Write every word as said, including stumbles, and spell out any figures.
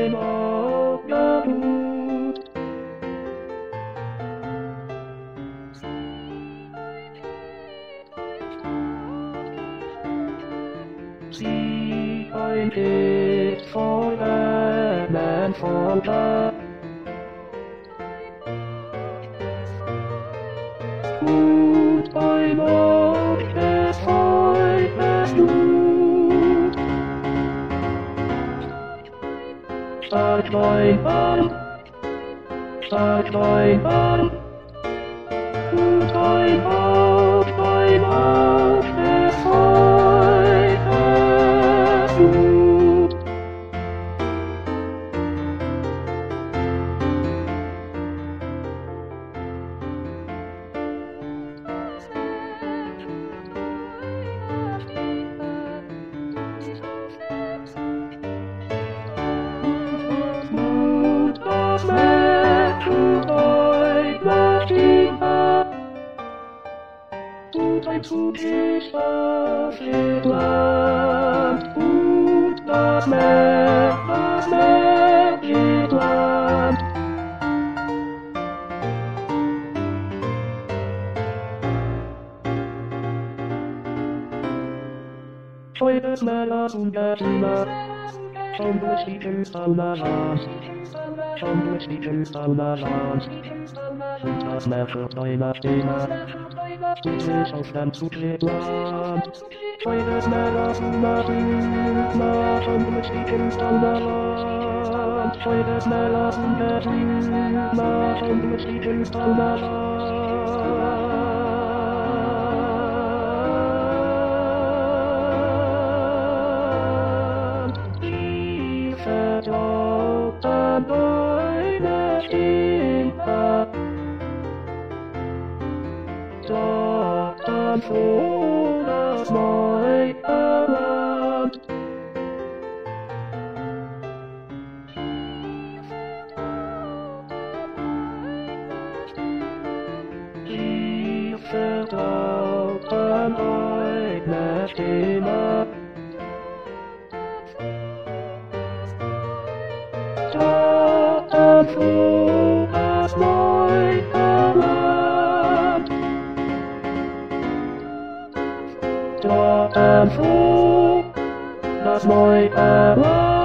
Träumer der Wut. Sieh ein Licht von einem Vater. Und beim Ort des Volkes Blut. Stark dein Arm, stark dein Arm, und ein Haupt beim Ort des Volkes Blut. Und ein Zug ist auf dem Land, und das Meer, das Meer ist Land. Schweres Meer und Gertina, schon durch die Küstenland, schon durch die Küstenland, und das Meer für deine Stimme. Du sich auf dem Zugleland, schweres Meer und Gertina, schon durch die Küstenland, schweres Meer und Gertina, schon durch die Küstenland. Vertraut an deine Stimme, doch dann schon das neue Land. Ich vertraut an deine Stimme, dann schon das neue Land. Dann schon das neue Land.